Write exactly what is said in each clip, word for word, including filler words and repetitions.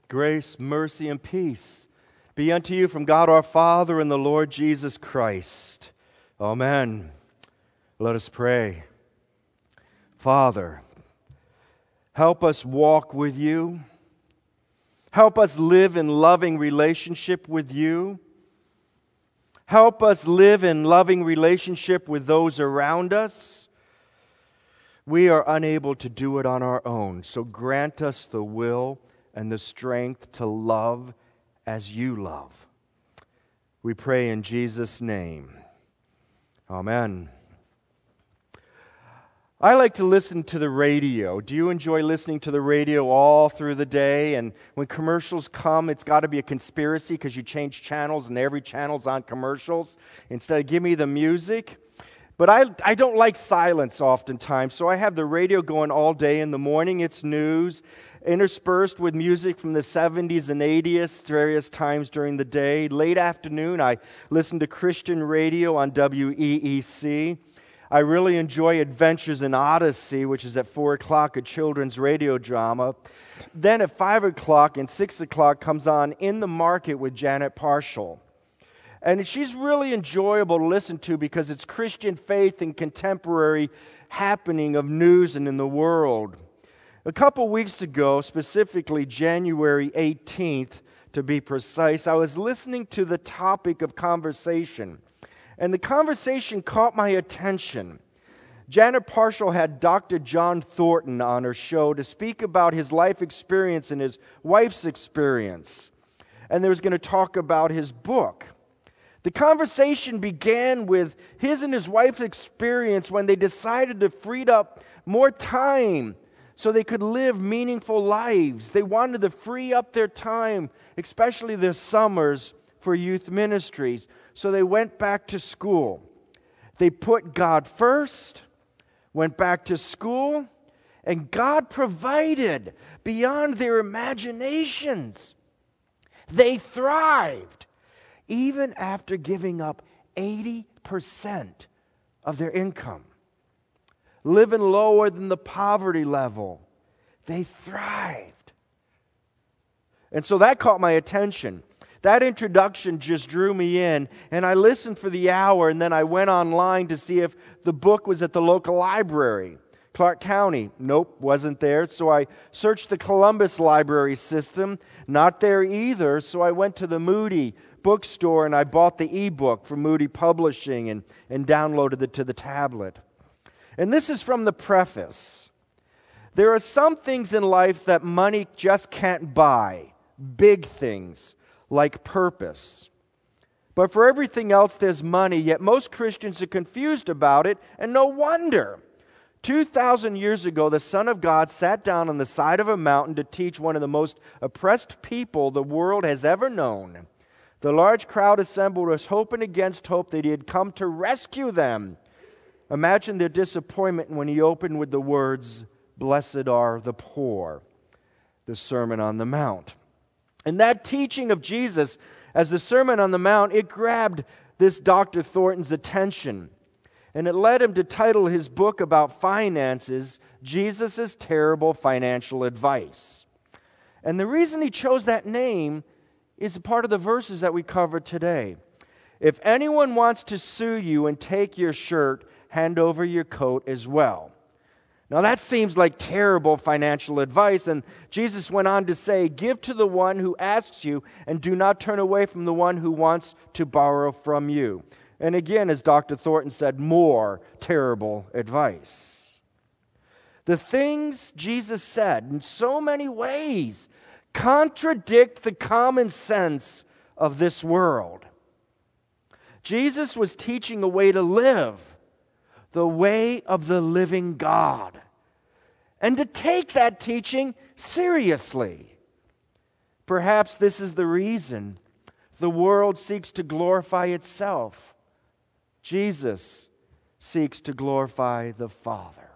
Grace, mercy, and peace be unto you from God our Father and the Lord Jesus Christ. Amen. Let us pray. Father, help us walk with you. Help us live in loving relationship with you. Help us live in loving relationship with those around us. We are unable to do it on our own, so grant us the will and the strength to love as you love. We pray in Jesus' name. Amen. I like to listen to the radio. Do you enjoy listening to the radio all through the day? And when commercials come, it's got to be a conspiracy because you change channels and every channel's on commercials instead of give me the music. But I, I don't like silence oftentimes, so I have the radio going all day. In the morning, it's news, interspersed with music from the seventies and eighties, various times during the day. Late afternoon, I listen to Christian radio on W E E C. I really enjoy Adventures in Odyssey, which is at four o'clock, a children's radio drama. Then at five o'clock and six o'clock comes on In the Market with Janet Parshall. And she's really enjoyable to listen to because it's Christian faith and contemporary happening of news and in the world. A couple weeks ago, specifically January eighteenth, to be precise, I was listening to the topic of conversation. And the conversation caught my attention. Janet Parshall had Doctor John Thornton on her show to speak about his life experience and his wife's experience. And they was going to talk about his book. The conversation began with his and his wife's experience when they decided to free up more time so they could live meaningful lives. They wanted to free up their time, especially their summers, for youth ministries. So they went back to school. They put God first, went back to school, and God provided beyond their imaginations. They thrived, even after giving up eighty percent of their income. Living lower than the poverty level, they thrived. And so that caught my attention. That introduction just drew me in, and I listened for the hour, and then I went online to see if the book was at the local library. Clark County, nope, wasn't there. So I searched the Columbus library system, not there either. So I went to the Moody bookstore and I bought the ebook from Moody Publishing and, and downloaded it to the tablet. And this is from the preface. There are some things in life that money just can't buy, big things like purpose. But for everything else, there's money, yet most Christians are confused about it, and no wonder. Two thousand years ago, the Son of God sat down on the side of a mountain to teach one of the most oppressed people the world has ever known. The large crowd assembled was hoping against hope that he had come to rescue them. Imagine their disappointment when he opened with the words, "Blessed are the poor," the Sermon on the Mount. And that teaching of Jesus as the Sermon on the Mount, it grabbed this Doctor Thornton's attention. And it led him to title his book about finances, Jesus' Terrible Financial Advice. And the reason he chose that name is a part of the verses that we covered today. If anyone wants to sue you and take your shirt, hand over your coat as well. Now that seems like terrible financial advice, and Jesus went on to say, give to the one who asks you, and do not turn away from the one who wants to borrow from you. And again, as Doctor Thornton said, more terrible advice. The things Jesus said in so many ways contradict the common sense of this world. Jesus was teaching a way to live, the way of the living God, and to take that teaching seriously. Perhaps this is the reason the world seeks to glorify itself. Jesus seeks to glorify the Father.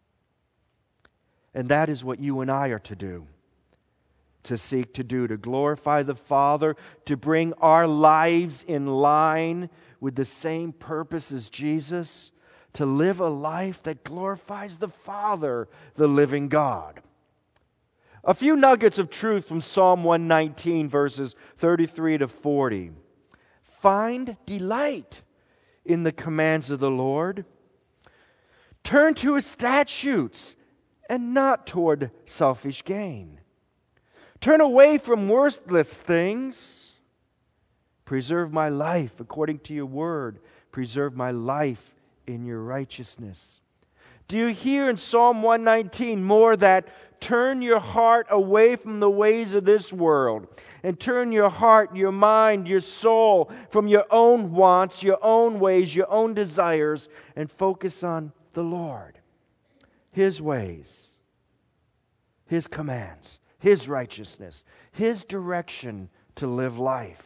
And that is what you and I are to do. To seek to do, to glorify the Father, to bring our lives in line with the same purpose as Jesus, to live a life that glorifies the Father, the living God. A few nuggets of truth from Psalm one nineteen, verses thirty-three to forty. Find delight in the commands of the Lord. Turn to His statutes and not toward selfish gain. Turn away from worthless things. Preserve my life according to your word. Preserve my life in your righteousness. Do you hear in Psalm one nineteen more that turn your heart away from the ways of this world and turn your heart, your mind, your soul from your own wants, your own ways, your own desires, and focus on the Lord, His ways, His commands, His righteousness, His direction to live life.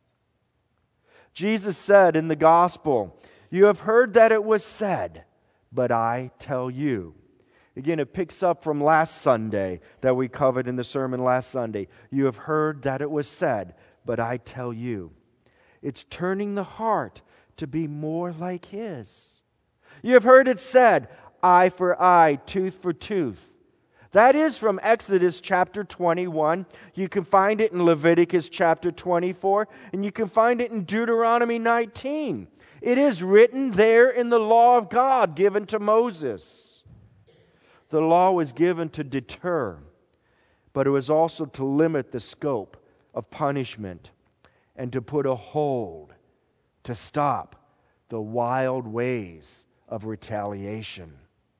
Jesus said in the gospel, "You have heard that it was said, but I tell you." Again, it picks up from last Sunday that we covered in the sermon last Sunday. You have heard that it was said, but I tell you. It's turning the heart to be more like His. You have heard it said, eye for eye, tooth for tooth. That is from Exodus chapter twenty-one. You can find it in Leviticus chapter twenty-four, and you can find it in Deuteronomy nineteen. It is written there in the law of God given to Moses. The law was given to deter, but it was also to limit the scope of punishment and to put a hold, to stop the wild ways of retaliation.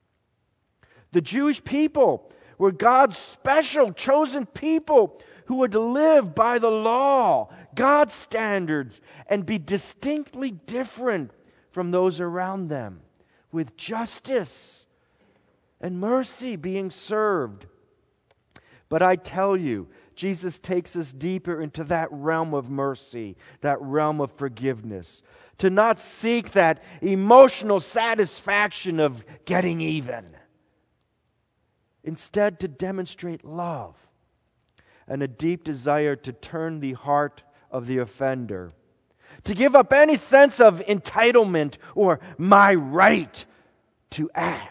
The Jewish people were God's special chosen people who would live by the law, God's standards, and be distinctly different from those around them, with justice and mercy being served. But I tell you, Jesus takes us deeper into that realm of mercy, that realm of forgiveness, to not seek that emotional satisfaction of getting even. Instead, to demonstrate love and a deep desire to turn the heart of the offender, to give up any sense of entitlement or my right to act.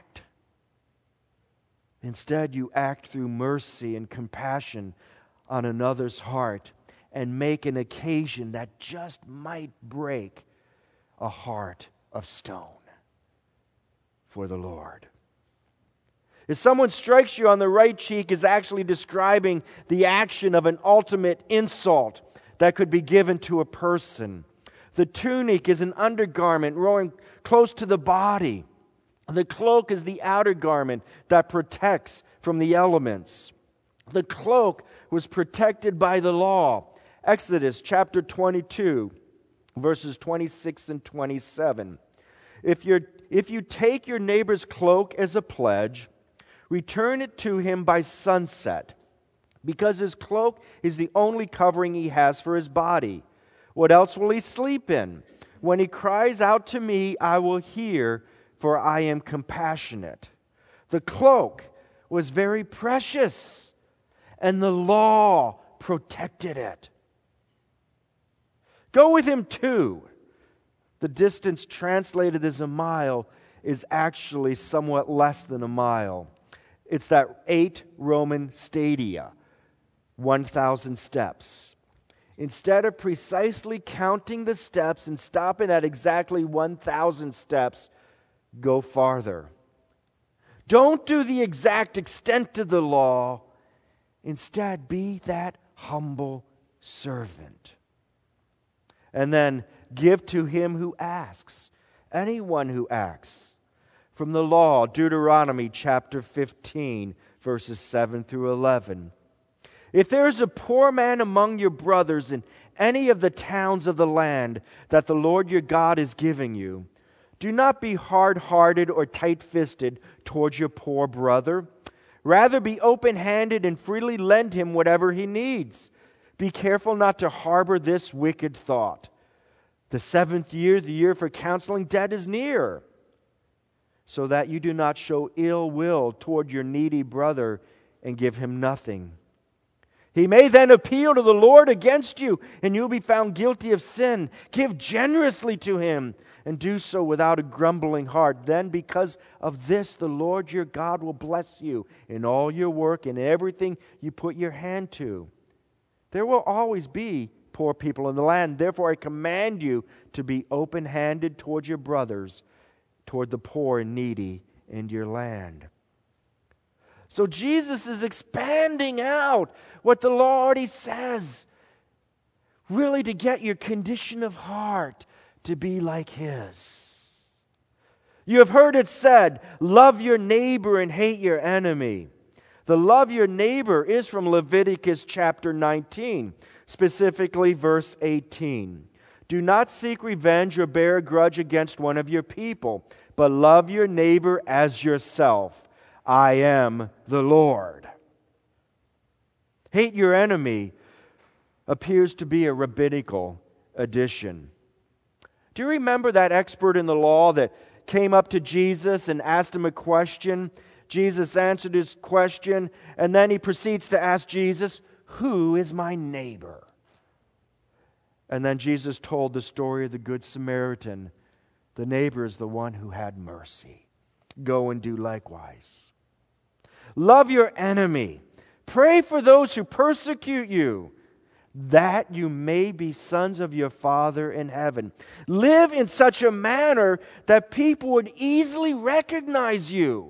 Instead, you act through mercy and compassion on another's heart and make an occasion that just might break a heart of stone for the Lord. If someone strikes you on the right cheek, is actually describing the action of an ultimate insult that could be given to a person. The tunic is an undergarment rolling close to the body. The cloak is the outer garment that protects from the elements. The cloak was protected by the law. Exodus chapter twenty-two, verses twenty-six and twenty-seven. If you're, if you take your neighbor's cloak as a pledge, return it to him by sunset, because his cloak is the only covering he has for his body. What else will he sleep in? When he cries out to me, I will hear, for I am compassionate. The cloak was very precious, and the law protected it. Go with him too. The distance translated as a mile is actually somewhat less than a mile. It's that eight Roman stadia, one thousand steps. Instead of precisely counting the steps and stopping at exactly one thousand steps, go farther. Don't do the exact extent of the law. Instead, be that humble servant. And then give to him who asks, anyone who asks. From the law, Deuteronomy chapter fifteen, verses seven through eleven. If there is a poor man among your brothers in any of the towns of the land that the Lord your God is giving you, do not be hard-hearted or tight-fisted towards your poor brother. Rather, be open-handed and freely lend him whatever he needs. Be careful not to harbor this wicked thought. The seventh year, the year for counseling debt, is near, so that you do not show ill will toward your needy brother and give him nothing. He may then appeal to the Lord against you, and you'll be found guilty of sin. Give generously to him, and do so without a grumbling heart. Then because of this, the Lord your God will bless you in all your work and everything you put your hand to. There will always be poor people in the land. Therefore I command you to be open-handed toward your brothers, toward the poor and needy in your land. So Jesus is expanding out what the law already says, really to get your condition of heart to be like His. You have heard it said, love your neighbor and hate your enemy. The love your neighbor is from Leviticus chapter nineteen, specifically verse eighteen. Do not seek revenge or bear a grudge against one of your people, but love your neighbor as yourself. I am the Lord. Hate your enemy appears to be a rabbinical addition. Do you remember that expert in the law that came up to Jesus and asked him a question? Jesus answered his question, and then he proceeds to ask Jesus, who is my neighbor? And then Jesus told the story of the Good Samaritan. The neighbor is the one who had mercy. Go and do likewise. Love your enemy. Pray for those who persecute you, that you may be sons of your Father in heaven. Live in such a manner that people would easily recognize you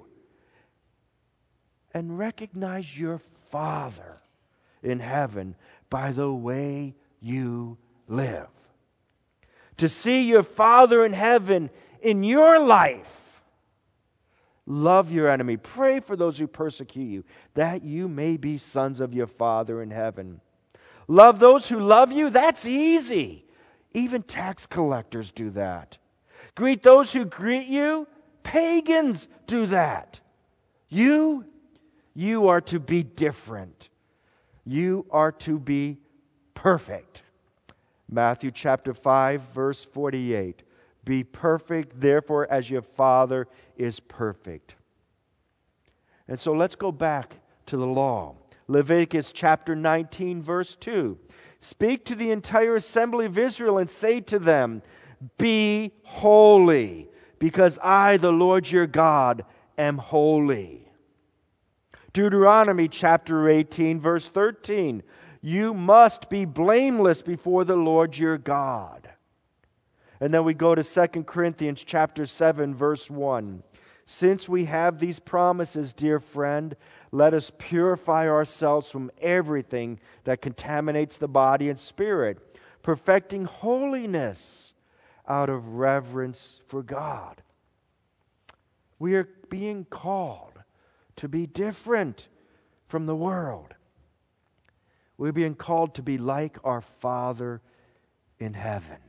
and recognize your Father in heaven by the way you live. To see your Father in heaven in your life. Love your enemy. Pray for those who persecute you, that you may be sons of your Father in heaven. Love those who love you. That's easy. Even tax collectors do that. Greet those who greet you. Pagans do that. You, you are to be different. You are to be perfect. Matthew chapter five, verse forty-eight. Be perfect, therefore, as your Father is perfect. And so let's go back to the law. Leviticus chapter nineteen, verse two. Speak to the entire assembly of Israel and say to them, be holy, because I, the Lord your God, am holy. Deuteronomy chapter eighteen, verse thirteen. You must be blameless before the Lord your God. And then we go to Second Corinthians chapter seven, verse one. Since we have these promises, dear friend, let us purify ourselves from everything that contaminates the body and spirit, perfecting holiness out of reverence for God. We are being called to be different from the world. We're being called to be like our Father in heaven.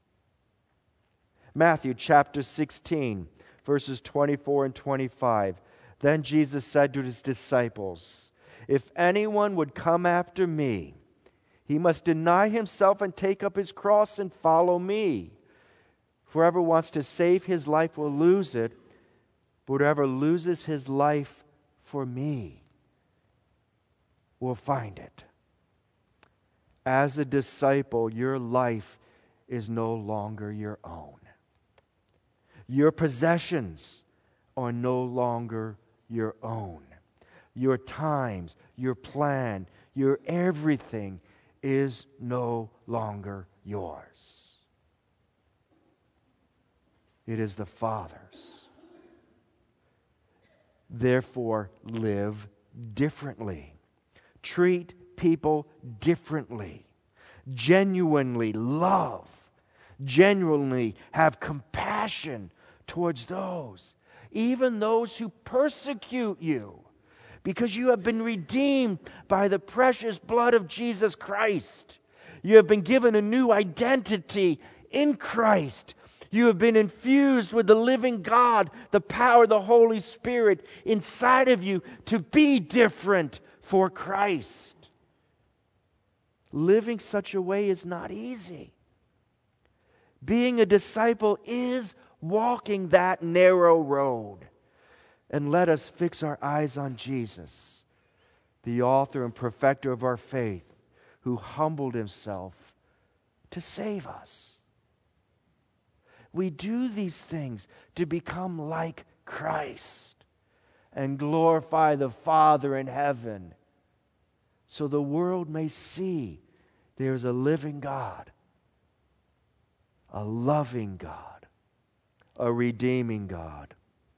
Matthew chapter sixteen, verses twenty-four and twenty-five. Then Jesus said to his disciples, if anyone would come after me, he must deny himself and take up his cross and follow me. For whoever wants to save his life will lose it, but whoever loses his life for me will find it. As a disciple, your life is no longer your own. Your possessions are no longer your own. Your times, your plan, your everything is no longer yours. It is the Father's. Therefore, live differently. Treat people differently. Genuinely love. Genuinely have compassion towards those, even those who persecute you, because you have been redeemed by the precious blood of Jesus Christ. You have been given a new identity in Christ. You have been infused with the living God, the power of the Holy Spirit inside of you to be different for Christ. Living such a way is not easy. Being a disciple is walking that narrow road. And let us fix our eyes on Jesus, the author and perfecter of our faith, who humbled himself to save us. We do these things to become like Christ and glorify the Father in heaven, so the world may see there is a living God, a loving God, a redeeming God.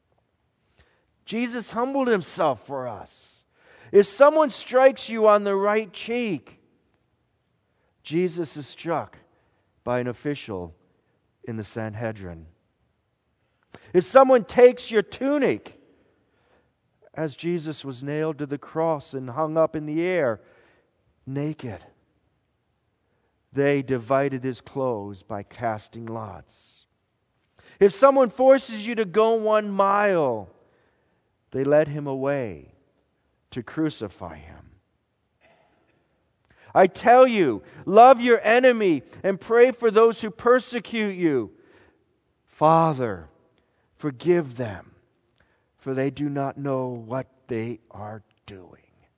Jesus humbled himself for us. If someone strikes you on the right cheek, Jesus is struck by an official in the Sanhedrin. If someone takes your tunic, as Jesus was nailed to the cross and hung up in the air, naked, they divided his clothes by casting lots. If someone forces you to go one mile, they led him away to crucify him. I tell you, love your enemy and pray for those who persecute you. Father, forgive them, for they do not know what they are doing.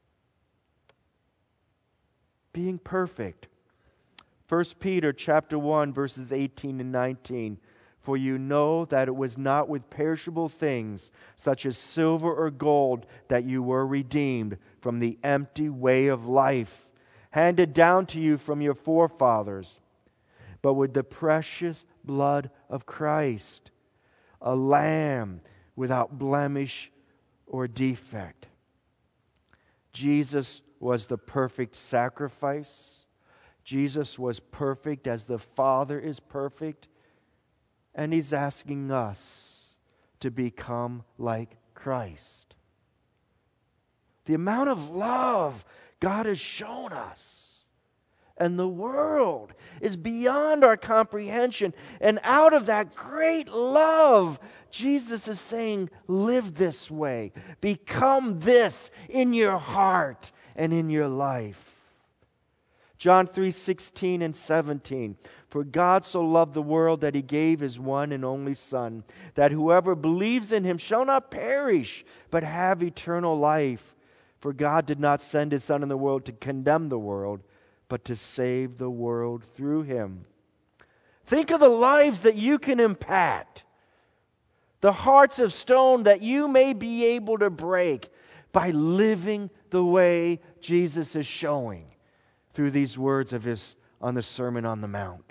Being perfect. First Peter chapter one, verses eighteen and nineteen. For you know that it was not with perishable things, such as silver or gold, that you were redeemed from the empty way of life, handed down to you from your forefathers, but with the precious blood of Christ, a lamb without blemish or defect. Jesus was the perfect sacrifice. Jesus was perfect as the Father is perfect. And he's asking us to become like Christ. The amount of love God has shown us and the world is beyond our comprehension. And out of that great love, Jesus is saying, live this way. Become this in your heart and in your life. John three sixteen and seventeen. For God so loved the world that he gave his one and only Son, that whoever believes in him shall not perish, but have eternal life. For God did not send his Son in the world to condemn the world, but to save the world through him. Think of the lives that you can impact, the hearts of stone that you may be able to break by living the way Jesus is showing through these words of his on the Sermon on the Mount.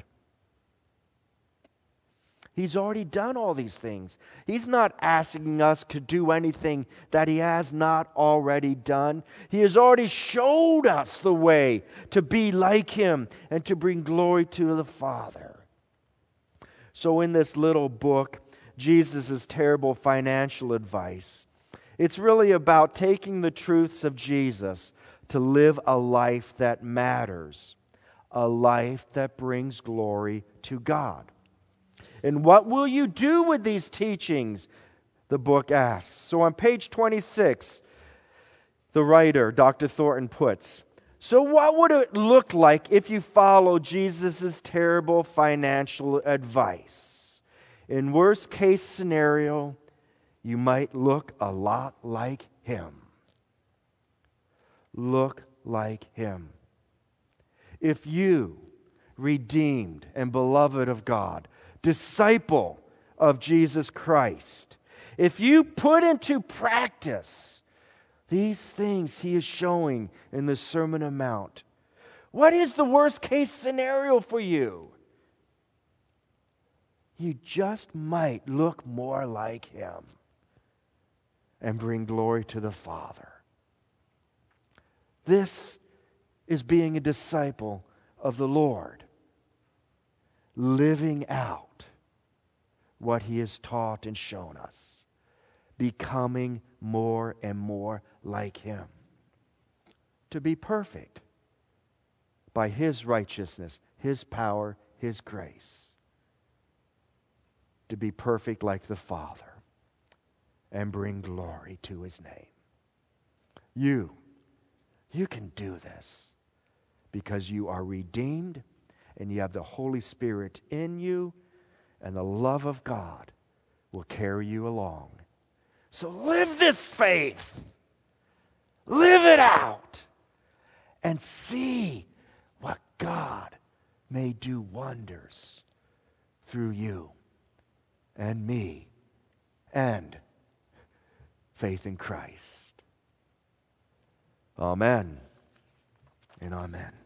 He's already done all these things. He's not asking us to do anything that he has not already done. He has already showed us the way to be like him and to bring glory to the Father. So in this little book, Jesus' terrible financial advice, it's really about taking the truths of Jesus to live a life that matters, a life that brings glory to God. And what will you do with these teachings? The book asks. So on page twenty-six, the writer, Doctor Thornton, puts, so what would it look like if you follow Jesus' terrible financial advice? In worst case scenario, you might look a lot like him. Look like him. If you, redeemed and beloved of God, disciple of Jesus Christ, if you put into practice these things he is showing in the Sermon on the Mount, what is the worst case scenario for you? You just might look more like him and bring glory to the Father. This is being a disciple of the Lord, living out what he has taught and shown us, becoming more and more like him. To be perfect by his righteousness, his power, his grace. To be perfect like the Father and bring glory to his name. You, you can do this because you are redeemed and you have the Holy Spirit in you, and the love of God will carry you along. So live this faith. Live it out. And see what God may do wonders through you and me and faith in Christ. Amen and amen.